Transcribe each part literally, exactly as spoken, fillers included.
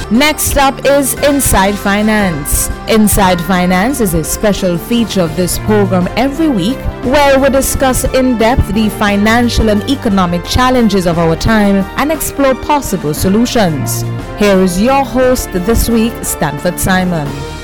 Next up is Inside Finance. Inside Finance is a special feature of this program every week where we discuss in depth the financial and economic challenges of our time and explore possible solutions. Here is your host this week, Stanford Simon.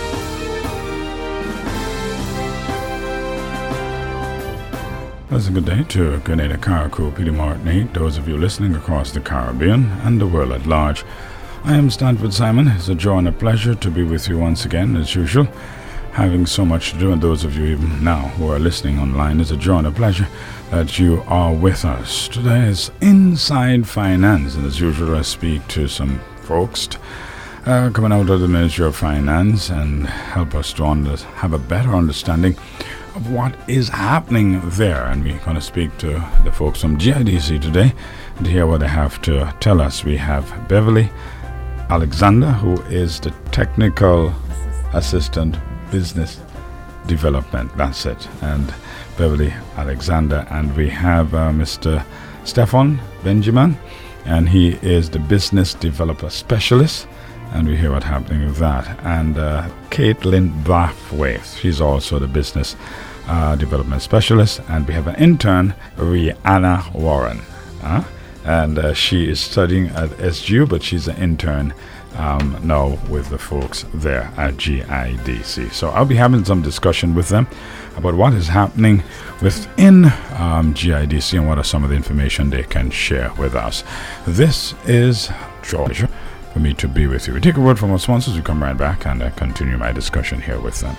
Pleasant good day to Grenada, Carriacou, Peter Martinique, those of you listening across the Caribbean and the world at large. I am Stanford Simon. It's a joy and a pleasure to be with you once again, as usual. Having so much to do, and those of you even now who are listening online, it's a joy and a pleasure that you are with us. Today is Inside Finance, and as usual I speak to some folks uh, coming out of the Ministry of Finance and help us to under- have a better understanding of what is happening there. And we're going to speak to the folks from G I D C today to hear what they have to tell us. We have Beverly Alexander, who is the Technical Assistant Business Development. That's it. And Beverly Alexander. And we have uh, Mister Stefan Benjamin, and he is the Business Developer Specialist. And we hear what's happening with that. And uh, Caitlin Brathwaite, she's also the Business uh, Development Specialist. And we have an intern, Rihanna Warren. Huh? And uh, she is studying at S G U, but she's an intern um, now with the folks there at G I D C. So I'll be having some discussion with them about what is happening within um, G I D C and what are some of the information they can share with us. This is George for me to be with you. We take a word from our sponsors, we come right back and uh, continue my discussion here with them.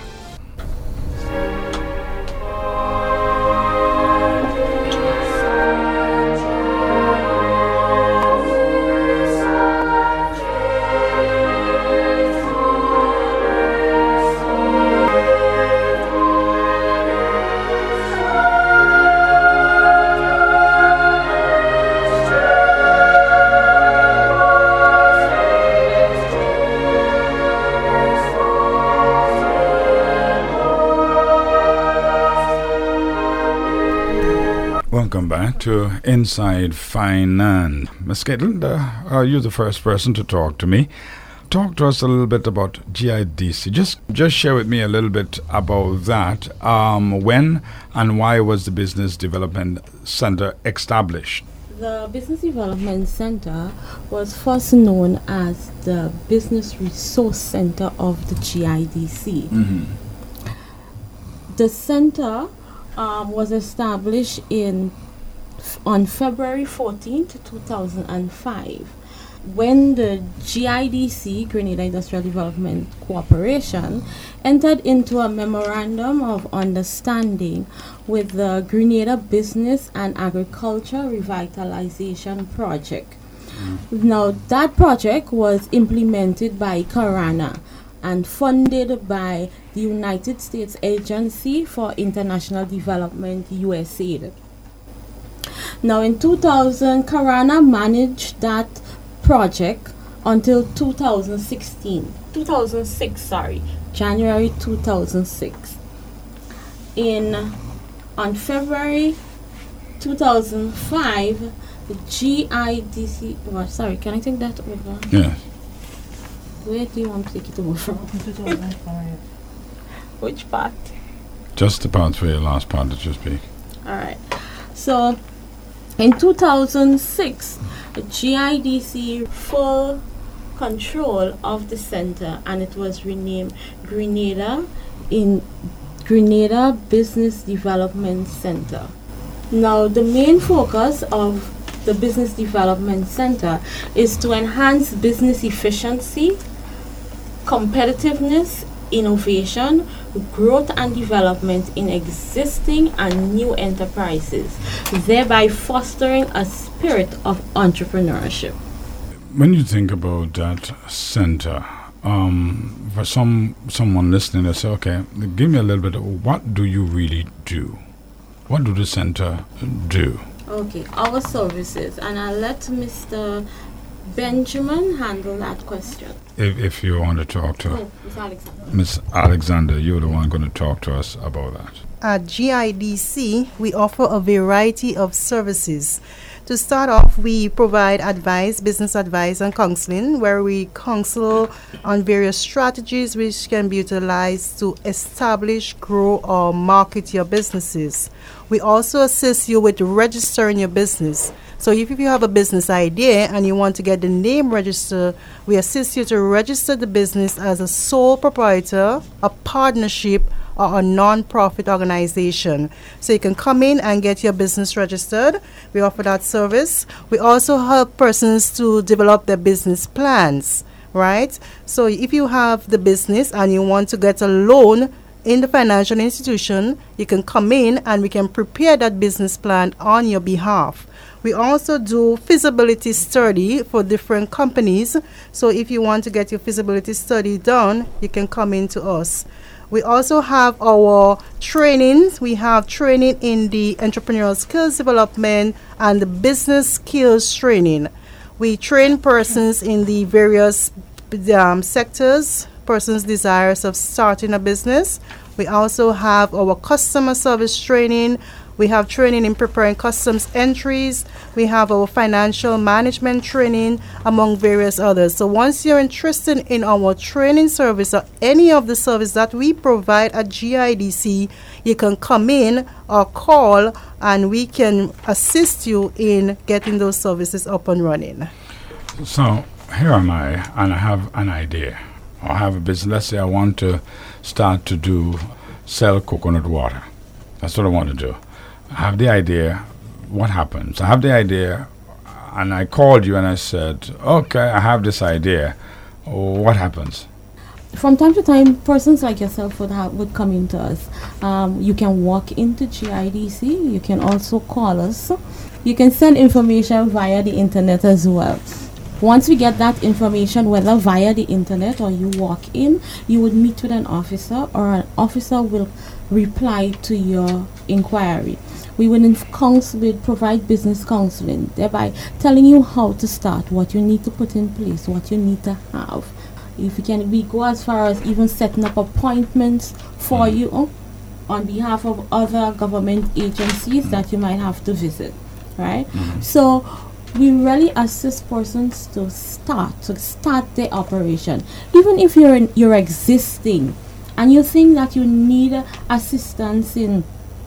Welcome back to Inside Finance. Miz Caitlin, uh, uh, you're the first person to talk to me. Talk to us a little bit about G I D C. Just just share with me a little bit about that. Um, when and why was the Business Development Center established? The Business Development Center was first known as the Business Resource Center of the G I D C. Mm-hmm. The center Um, was established in on February fourteenth, two thousand five, when the G I D C, Grenada Industrial Development Corporation, entered into a memorandum of understanding with the Grenada Business and Agriculture Revitalization Project. Mm. Now, that project was implemented by CARANA and funded by the United States Agency for International Development, U S A I D. Now, in two thousand, CARANA managed that project until two thousand sixteen, two thousand six, sorry, January two thousand six. In on February two thousand five, the G I D C. Well, sorry, can I take that over? Yeah. Where do you want to take it over from? Which part? Just the part where your last part that you speak. Alright. So, in two thousand six, G I D C full control of the center, and it was renamed Grenada in Grenada Business Development Center. Now, the main focus of the Business Development Center is to enhance business efficiency, competitiveness, innovation, growth and development in existing and new enterprises, thereby fostering a spirit of entrepreneurship. When you think about that center, um, for some someone listening, they say, okay, give me a little bit of what do you really do? What do the center do? Okay, our services, and I'll let Mister Benjamin handle that question. If, if you want to talk to Oh, Miss Alexander. Miss Alexander, you're the one going to talk to us about that. At G I D C, we offer a variety of services To start off, we provide advice, business advice and counseling, where we counsel on various strategies which can be utilized to establish, grow, or market your businesses. We also assist you with registering your business. So if you have a business idea and you want to get the name registered, we assist you to register the business as a sole proprietor, a partnership, or a non-profit organization. So you can come in and get your business registered. We offer that service. We also help persons to develop their business plans, right? So if you have the business and you want to get a loan in the financial institution, you can come in and we can prepare that business plan on your behalf. We also do feasibility study for different companies. So if you want to get your feasibility study done, you can come in to us. We also have our trainings. We have training in the entrepreneurial skills development and the business skills training. We train persons in the various um, sectors, persons desirous of starting a business. We also have our customer service training. We have training in preparing customs entries. We have our financial management training, among various others. So once you're interested in our training service or any of the service that we provide at G I D C, you can come in or call and we can assist you in getting those services up and running. So here am I, and I have an idea. I have a business. Let's say I want to start to do, sell coconut water. That's what I want to do. I have the idea. What happens? I have the idea, and I called you and I said, okay, I have this idea. What happens? From time to time, persons like yourself would have, would come into us. Um, you can walk into G I D C. You can also call us. You can send information via the internet as well. Once we get that information, whether via the internet or you walk in, you would meet with an officer, or an officer will reply to your inquiry. We will counsel, we'll provide business counseling, thereby telling you how to start, what you need to put in place, what you need to have. If you can, we go as far as even setting up appointments for mm. you on behalf of other government agencies mm. that you might have to visit, right? Mm. So we really assist persons to start, to start their operation. Even if you're in, you're existing and you think that you need assistance in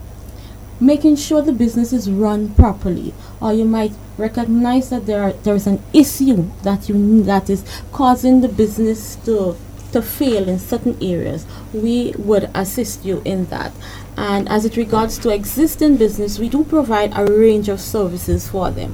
making sure the business is run properly, or you might recognize that there are, there is an issue that you that is causing the business to to fail in certain areas, we would assist you in that. And as it regards to existing business, we do provide a range of services for them.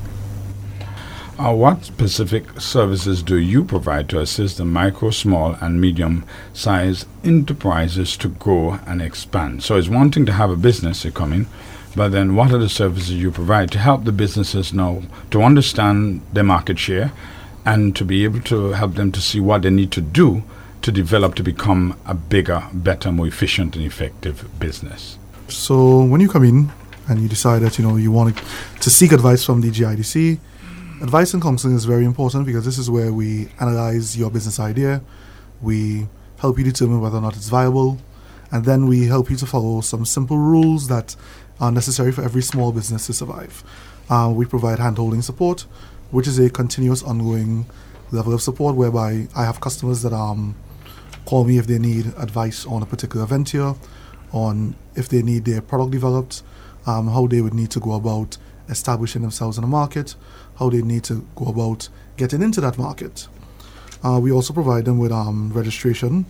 Uh, what specific services do you provide to assist the micro, small, and medium-sized enterprises to grow and expand? So it's one thing to have a business to come in, but then what are the services you provide to help the businesses know, to understand their market share, and to be able to help them to see what they need to do to develop to become a bigger, better, more efficient and effective business? So when you come in and you decide that, you know, you want to seek advice from the G I D C, advice and counseling is very important, because this is where we analyze your business idea, we help you determine whether or not it's viable, and then we help you to follow some simple rules that are necessary for every small business to survive. Uh, we provide hand-holding support, which is a continuous, ongoing level of support whereby I have customers that um, call me if they need advice on a particular venture, on if they need their product developed, um, how they would need to go about establishing themselves in the market, how they need to go about getting into that market. Uh, we also provide them with um, registration,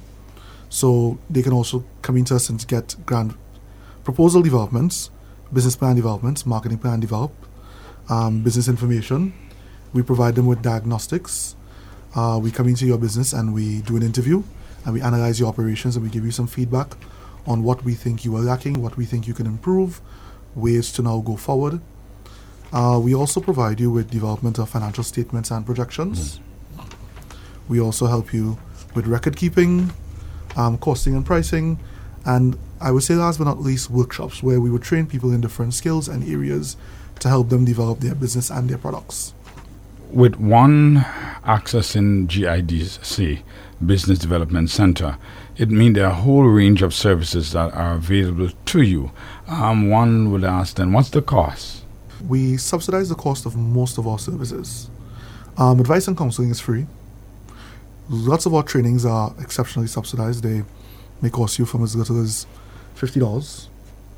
so they can also come into us and get grant proposal developments, business plan developments, marketing plan develop, um, business information. We provide them with diagnostics. Uh, we come into your business and we do an interview and we analyze your operations and we give you some feedback on what we think you are lacking, what we think you can improve, ways to now go forward. Uh, we also provide you with development of financial statements and projections. Mm. We also help you with record keeping, um, costing and pricing, and I would say last but not least, workshops where we would train people in different skills and areas to help them develop their business and their products. With one accessing G I D C, Business Development Center, it means there are a whole range of services that are available to you. Um, one would ask then, what's the cost? we subsidize the cost of most of our services. Um, advice and counseling is free. Lots of our trainings are exceptionally subsidized. They may cost you from as little as fifty dollars.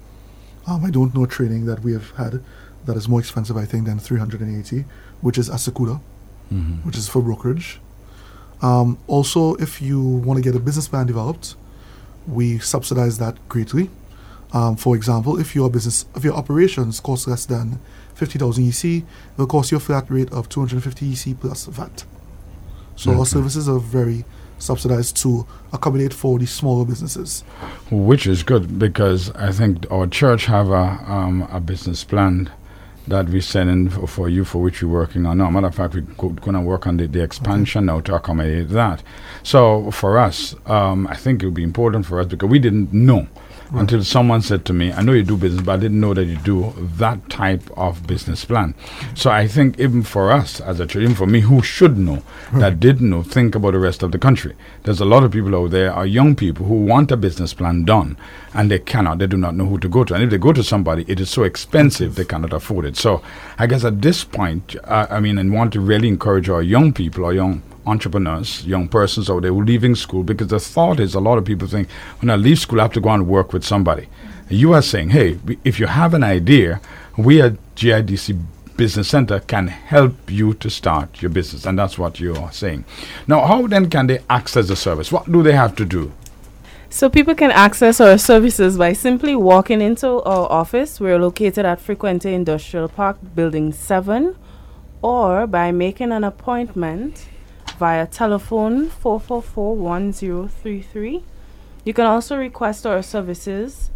Um, I don't know a training that we have had that is more expensive, I think, than three hundred eighty dollars, which is Assecuda, mm-hmm. which is for brokerage. Um, also, if you want to get a business plan developed, we subsidize that greatly. Um, for example, if your business, if your operations cost less than fifty thousand E C, it will cost you a flat rate of two hundred fifty E C plus V A T. So okay. Our services are very subsidized to accommodate for the smaller businesses. Which is good, because I think our church have a um, a business plan that we send in for, for you, for which we're working on now. Matter of fact, we're going to work on the, the expansion okay. now to accommodate that. So for us, um, I think it would be important for us, because we didn't know right. until someone said to me, I know you do business, but I didn't know that you do that type of business plan. So I think even for us as a church, even for me who should know, right. that didn't know, think about the rest of the country. There's a lot of people out there, are young people who want a business plan done, and they cannot, they do not know who to go to. And if they go to somebody, it is so expensive, they cannot afford it. So I guess at this point, uh, I mean, and want to really encourage our young people, our young entrepreneurs, young persons out there who are leaving school, because the thought is a lot of people think, when I leave school, I have to go and work with somebody. You are saying, hey, if you have an idea, we at G I D C Business Center can help you to start your business. And that's what you are saying. Now, how then can they access the service? What do they have to do? So people can access our services by simply walking into our office. We're located at Frequente Industrial Park, Building seven, or by making an appointment via telephone four four four, one zero three three. You can also request our services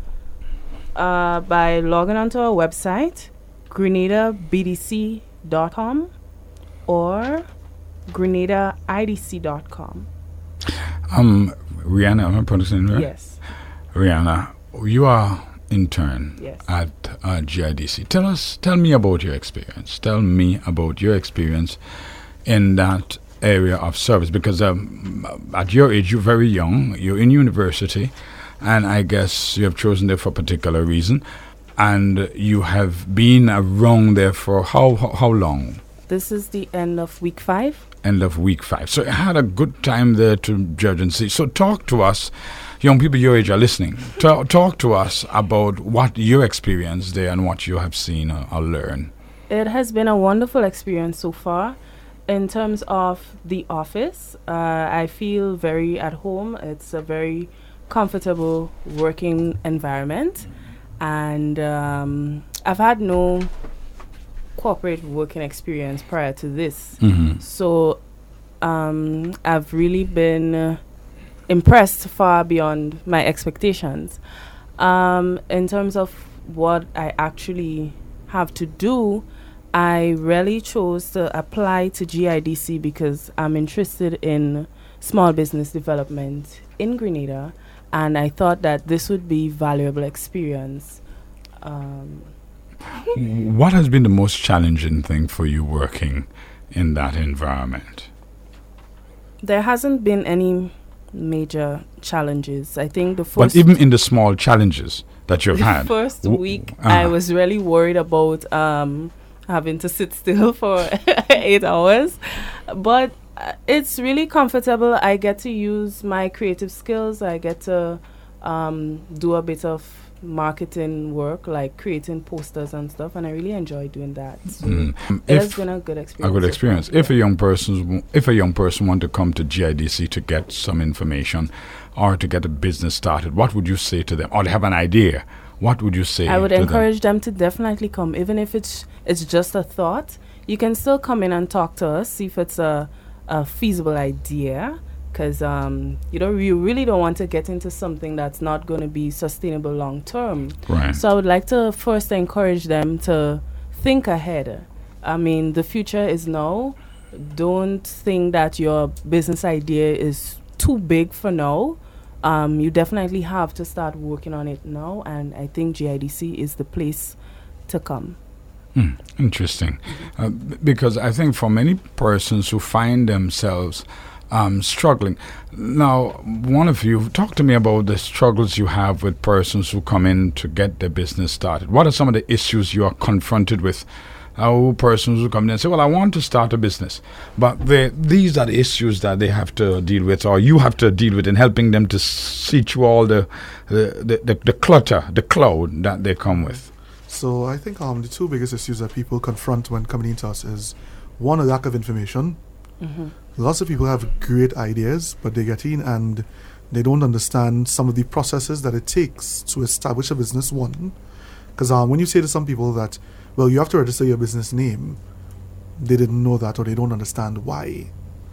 uh, by logging onto our website, grenada b d c dot com or grenada i d c dot com. Um, Rihanna, am I pronouncing it right? Yes. Rihanna, you are intern yes. at uh, G I D C. Tell us, tell me about your experience. Tell me about your experience in that area of service, because um, at your age, you're very young, you're in university, and I guess you have chosen there for a particular reason, and you have been around there for how how, how long? This is the end of week five. End of week five. So you had a good time there to judge and see. So talk to us, young people your age are listening. Talk, talk to us about what your experience there and what you have seen or, or learned. It has been a wonderful experience so far. In terms of the office, uh, I feel very at home. It's a very comfortable working environment. And um, I've had no corporate working experience prior to this. Mm-hmm. So um, I've really been uh, impressed far beyond my expectations. Um, in terms of what I actually have to do, I really chose to apply to G I D C because I'm interested in small business development in Grenada, and I thought that this would be valuable experience. Um, What has been the most challenging thing for you working in that environment? There hasn't been any major challenges. I think the first... But even in the small challenges that you've the had... The first w- week, uh-huh. I was really worried about um, having to sit still for eight hours. But uh, it's really comfortable. I get to use my creative skills. I get to um, do a bit of marketing work, like creating posters and stuff, and I really enjoy doing that. So mm. it has been a good experience. A good experience. If yeah. a young person, w- if a young person want to come to G I D C to get some information or to get a business started, what would you say to them? Or they have an idea, what would you say? I would to encourage them? them to definitely come, even if it's it's just a thought. You can still come in and talk to us, see if it's a, a feasible idea. Because um, you know, you really don't want to get into something that's not going to be sustainable long term. Right. So I would like to first encourage them to think ahead. I mean, the future is now. Don't think that your business idea is too big for now. Um, you definitely have to start working on it now, and I think G I D C is the place to come. Hmm, interesting, uh, b- because I think for many persons who find themselves um, struggling. Now, one of you, talk to me about the struggles you have with persons who come in to get their business started. What are some of the issues you are confronted with? How persons who come in and say, well, I want to start a business, but they, these are the issues that they have to deal with, or you have to deal with in helping them to see through all the the, the, the, the clutter, the cloud that they come with. So I think um, the two biggest issues that people confront when coming into us is, one, a lack of information. Mm-hmm. Lots of people have great ideas, but they get in and they don't understand some of the processes that it takes to establish a business, one. Because um, when you say to some people that, well, you have to register your business name, they didn't know that, or they don't understand why.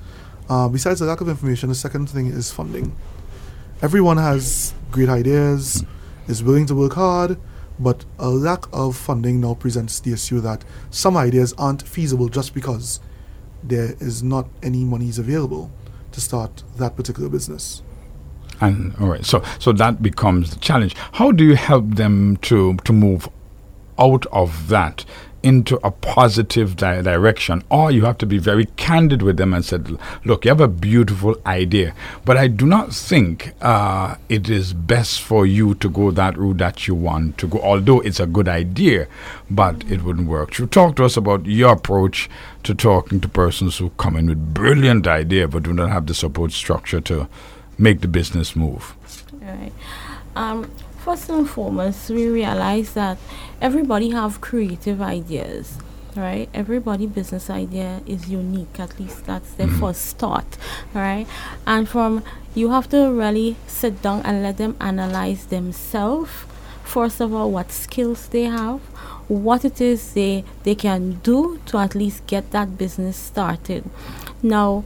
Uh, besides the lack of information, the second thing is funding. Everyone has great ideas, mm. is willing to work hard, but a lack of funding now presents the issue that some ideas aren't feasible just because there is not any monies available to start that particular business. And all right, so so that becomes the challenge. How do you help them to to move out of that into a positive di- direction? Or you have to be very candid with them and said, look, you have a beautiful idea, but I do not think uh, it is best for you to go that route that you want to go, although it's a good idea, but it wouldn't work. You talk to us about your approach to talking to persons who come in with brilliant idea but do not have the support structure to make the business move. All right. Um, first and foremost, we realize that everybody have creative ideas, right? Everybody business idea is unique. At least that's their mm-hmm. first thought, right? And from you have to really sit down and let them analyze themselves. First of all, what skills they have, what it is they they can do to at least get that business started. Now,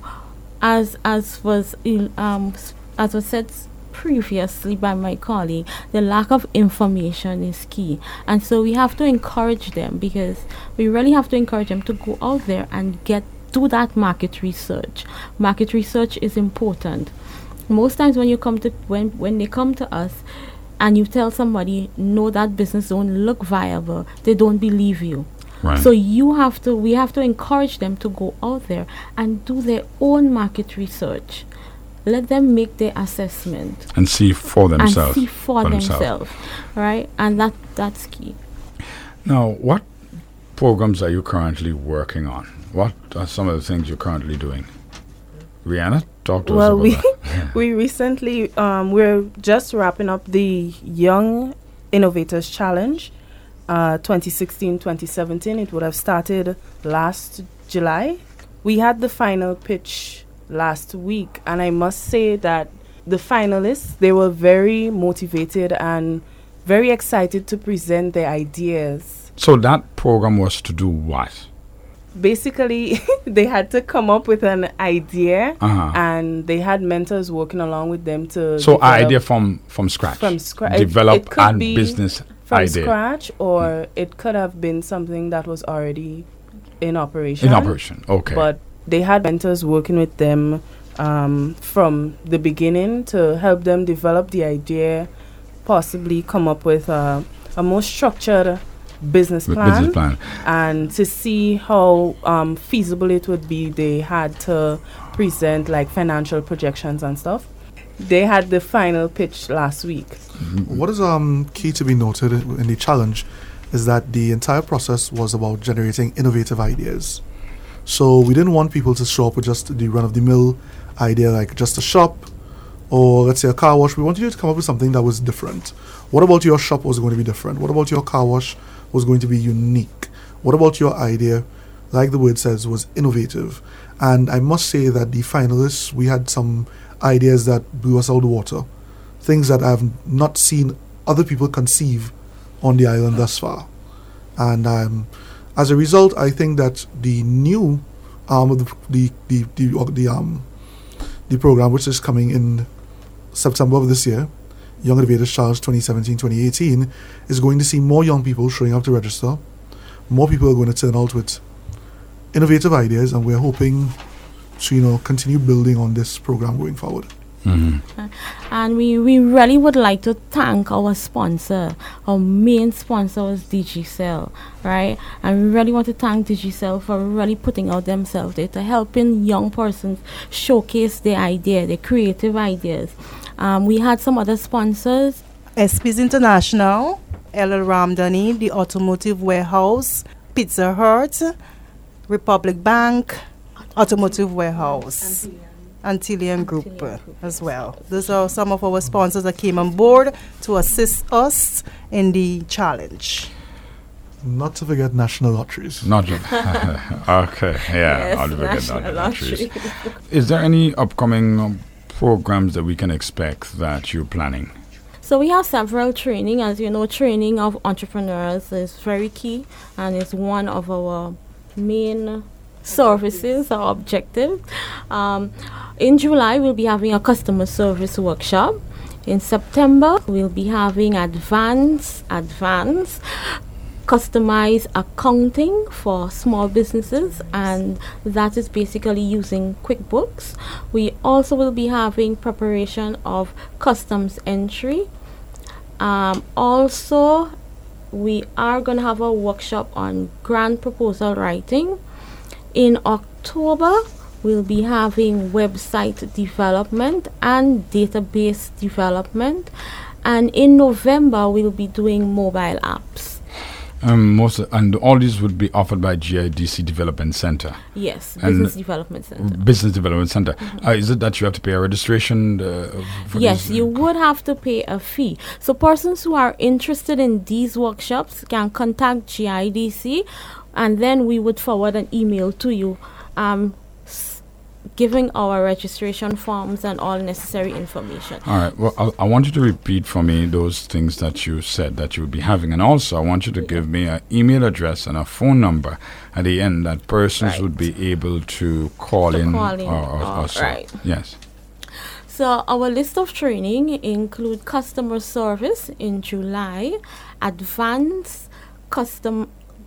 as as was um as was said previously by my colleague, the lack of information is key, and so we have to encourage them, because we really have to encourage them to go out there and get do that market research. Market research is important. Most times when you come to when when they come to us and you tell somebody no, that business don't look viable, they don't believe you. Right. So you have to we have to encourage them to go out there and do their own market research. Let them make their assessment and see for themselves. And see for, for themselves, themselves. right? And that that's key. Now, what programs are you currently working on? What are some of the things you're currently doing? Rihanna, talk to well, us about we that. we recently um, we're just wrapping up the Young Innovators Challenge, uh, twenty sixteen twenty seventeen. It would have started last July. We had the final pitch last week, and I must say that the finalists, they were very motivated and very excited to present their ideas. So that program was to do what? Basically, they had to come up with an idea, uh-huh. and they had mentors working along with them to so idea from from scratch from scratch develop it, it could and be business from idea scratch, or mm. it could have been something that was already in operation in operation okay but they had mentors working with them um, from the beginning to help them develop the idea, possibly come up with a, a more structured business with plan, business plan, and to see how um, feasible it would be. They had to present like financial projections and stuff. They had the final pitch last week. Mm-hmm. What is um key to be noted in the challenge is that the entire process was about generating innovative ideas. So we didn't want people to show up with just the run-of-the-mill idea, like just a shop or let's say a car wash. We wanted you to come up with something that was different. What about your shop was going to be different? What about your car wash was going to be unique? What about your idea, like the word says, was innovative? And I must say that the finalists, we had some ideas that blew us out of the water, things that I've not seen other people conceive on the island thus far. And um, as a result, I think that the new arm of the the the the, uh, the um the program, which is coming in September of this year, Young Innovators Challenge twenty seventeen twenty eighteen, is going to see more young people showing up to register. More people are going to turn out with innovative ideas, and we're hoping to, you know, continue building on this program going forward. Mm-hmm. Uh, and we, we really would like to thank our sponsor. Our main sponsor was Digicel, right? And we really want to thank Digicel for really putting out themselves there to helping young persons showcase their idea, their creative ideas. Um, we had some other sponsors. S P's International, L L Ramdani, the Automotive Warehouse, Pizza Hut, Republic Bank, Automotive Warehouse, Antillean Group, Antillean Group as well. Those are some of our sponsors that came on board to assist us in the challenge. Not to forget national lotteries. Not just okay, yeah. Yes, I'll forget National that. Lottery. Is there any upcoming um, programs that we can expect that you're planning? So we have several training. As you know, training of entrepreneurs is very key and is one of our main services or objective. Um, in July, we'll be having a customer service workshop. In September, we'll be having advanced, advanced customized accounting for small businesses, and that is basically using QuickBooks. We also will be having preparation of customs entry. Um, also, we are going to have a workshop on grant proposal writing. In October, we'll be having website development and database development. And in November, we'll be doing mobile apps. Um, most and all these would be offered by G I D C Development Center. Yes, And Business Development Center. Business Development Center. Mhm. Uh, is it that you have to pay a registration? Uh, for Yes, these, you uh, would have to pay a fee. So persons who are interested in these workshops can contact G I D C, and then we would forward an email to you, um, s- giving our registration forms and all necessary information. All right. Well, I'll, I want you to repeat for me those things that you said that you would be having, and also I want you to give me an email address and a phone number at the end that persons Right. would be able to call To in. call in, Or, or, oh, or so. right. Yes. So our list of training include customer service in July, advanced custom.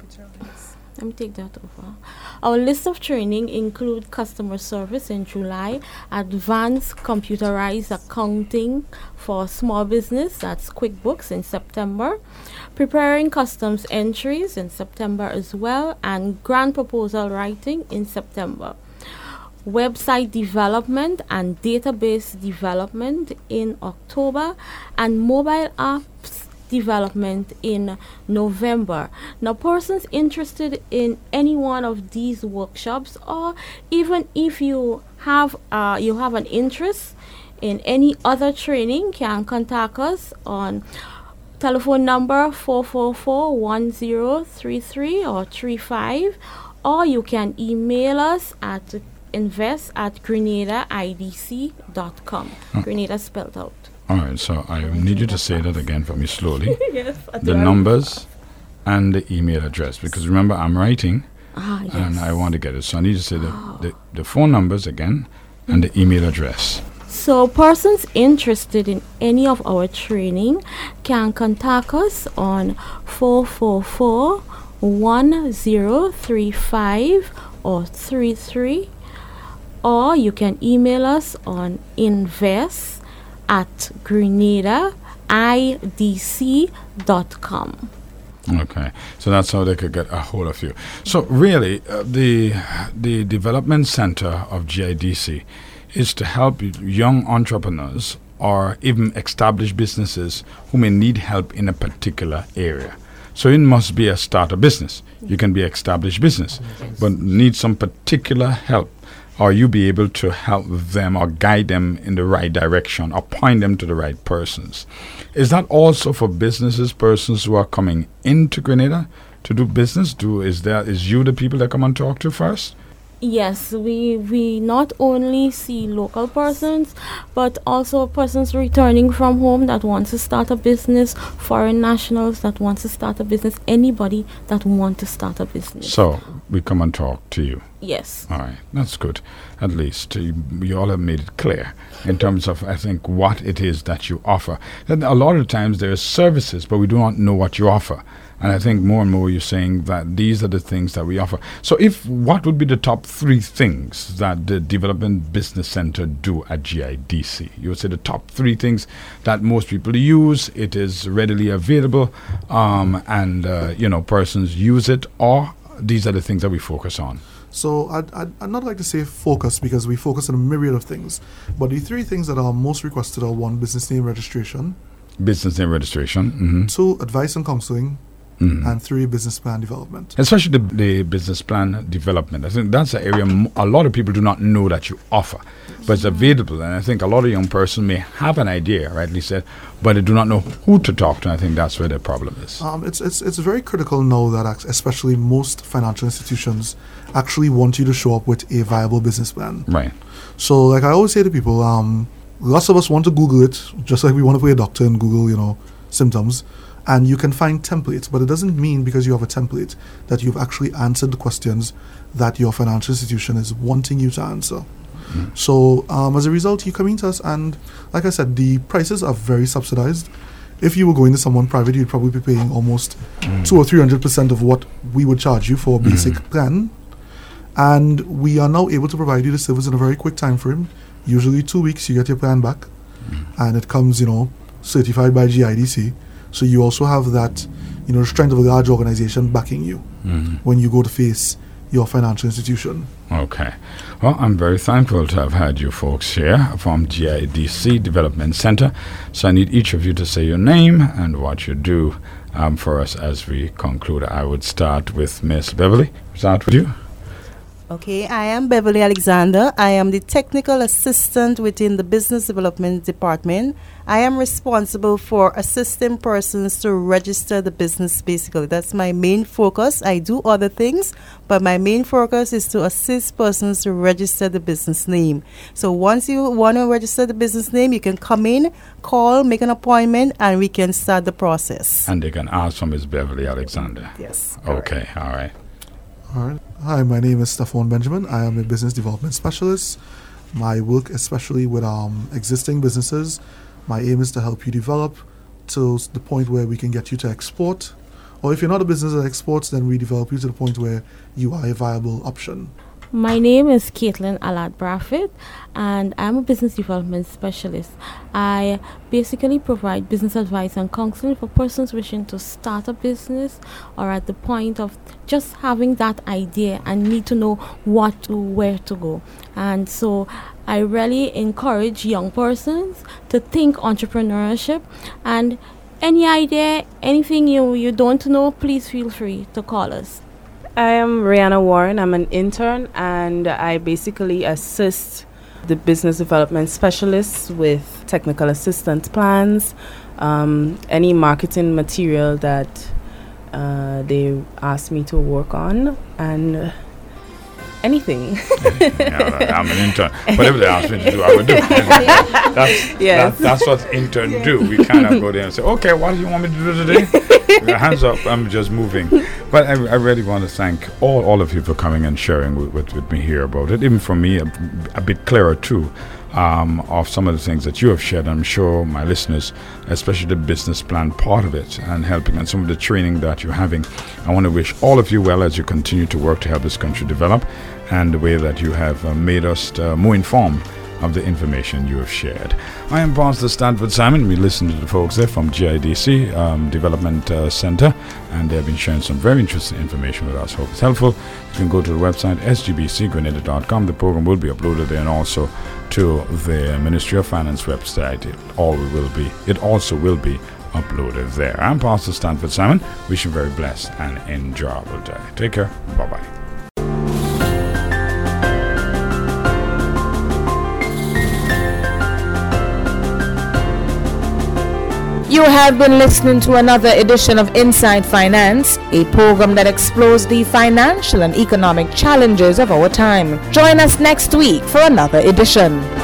Let me take that over. Our list of training include customer service in July, advanced computerized accounting for small business, that's QuickBooks, in September, preparing customs entries in September as well, and grant proposal writing in September. Website development and database development in October, and mobile apps development in November. Now, persons interested in any one of these workshops, or even if you have uh, you have an interest in any other training, can contact us on telephone number four four four, one zero three three or three five, or you can email us at invest at grenada I D C dot com. Hmm. Grenada spelled out. All right. So I need you to say that again for me slowly. Yes, at The right. numbers and the email address, because remember I'm writing Ah, yes. and I want to get it. So I need to say the, the, the phone numbers again and the email address. So persons interested in any of our training can contact us on four four four, one zero three five or three three, or you can email us on invest at grenada I D C dot com. Okay, so that's how they could get a hold of you. So really, uh, the the development center of G I D C is to help young entrepreneurs or even established businesses who may need help in a particular area. So it must be a starter business. You can be established business, but need some particular help, or you be able to help them or guide them in the right direction or point them to the right persons. Is that also for businesses, persons who are coming into Grenada to do business? Do is there is you the people that come and talk to first? Yes, we we not only see local persons, but also persons returning from home that wants to start a business, foreign nationals that wants to start a business, anybody that wants to start a business. So we come and talk to you. Yes. All right, that's good. At least you, you all have made it clear in terms of, I think, what it is that you offer. Then a lot of times there are services, but we do not know what you offer. And I think more and more you're saying that these are the things that we offer. So if what would be the top three things that the Development Business Center do at G I D C? You would say the top three things that most people use, it is readily available, um, and, uh, you know, persons use it, or these are the things that we focus on? So I'd, I'd, I'd not like to say focus, because we focus on a myriad of things. But the three things that are most requested are: one, business name registration. Business name registration. Mm-hmm. Two, advice and counseling. Mm-hmm. And three, business plan development. Especially the, the business plan development. I think that's an area m- a lot of people do not know that you offer, but it's available. And I think a lot of young persons may have an idea, rightly said, but they do not know who to talk to. And I think that's where the problem is. Um, it's it's it's very critical now that ac- especially most financial institutions actually want you to show up with a viable business plan. Right. So, like I always say to people, um, lots of us want to Google it, just like we want to play a doctor and Google, you know, symptoms. And you can find templates, but it doesn't mean because you have a template that you've actually answered the questions that your financial institution is wanting you to answer. Mm-hmm. So um, as a result, you come into us, and like I said, the prices are very subsidized. If you were going to someone private, you'd probably be paying almost mm-hmm. two or three hundred percent of what we would charge you for a basic mm-hmm. plan. And we are now able to provide you the service in a very quick time frame. Usually two weeks, you get your plan back, mm-hmm. and it comes, you know, certified by G I D C. So you also have that, you know, the strength of a large organization backing you mm-hmm. when you go to face your financial institution. Okay. Well, I'm very thankful to have had you folks here from G I D C Development Center. So I need each of you to say your name and what you do um, for us as we conclude. I would start with Miss Beverly. Start with you. Okay, I am Beverly Alexander. I am the technical assistant within the Business Development Department. I am responsible for assisting persons to register the business, basically. That's my main focus. I do other things, but my main focus is to assist persons to register the business name. So once you want to register the business name, you can come in, call, make an appointment, and we can start the process. And they can ask for Miss Beverly Alexander. Yes. Okay, all right. All right. Hi, my name is Stephon Benjamin. I am a business development specialist. My work, especially with um, existing businesses, my aim is to help you develop to the point where we can get you to export. Or if you're not a business that exports, then we develop you to the point where you are a viable option. My name is Caitlin Allard Braffett, and I'm a business development specialist. I basically provide business advice and counseling for persons wishing to start a business or at the point of just having that idea and need to know what to, where to go. And so I really encourage young persons to think entrepreneurship, and any idea, anything you, you don't know, please feel free to call us. I am Rihanna Warren. I'm an intern, and I basically assist the business development specialists with technical assistance plans, um, any marketing material that uh, they ask me to work on, and anything. Yeah, I'm an intern. Whatever they ask me to do, I would do. that's, yes. that, that's what interns do. We kind of go there and say, okay, what do you want me to do today? Hands up, I'm just moving. But I, I really want to thank all, all of you for coming and sharing with, with, with me here about it. Even for me, a, a bit clearer too, um, of some of the things that you have shared. I'm sure my listeners, especially the business plan part of it and helping and some of the training that you're having. I want to wish all of you well as you continue to work to help this country develop, and the way that you have uh, made us uh, more informed of the information you have shared. I am Pastor Stanford Simon. We listened to the folks there from G I D C um, Development uh, Center, and they have been sharing some very interesting information with us. Hope it's helpful. You can go to the website s g b c grenada dot com. The program will be uploaded there, and also to the Ministry of Finance website. It all will be. It also will be uploaded there. I'm Pastor Stanford Simon. Wish you a very blessed and enjoyable day. Take care. Bye bye. You have been listening to another edition of Inside Finance, a program that explores the financial and economic challenges of our time. Join us next week for another edition.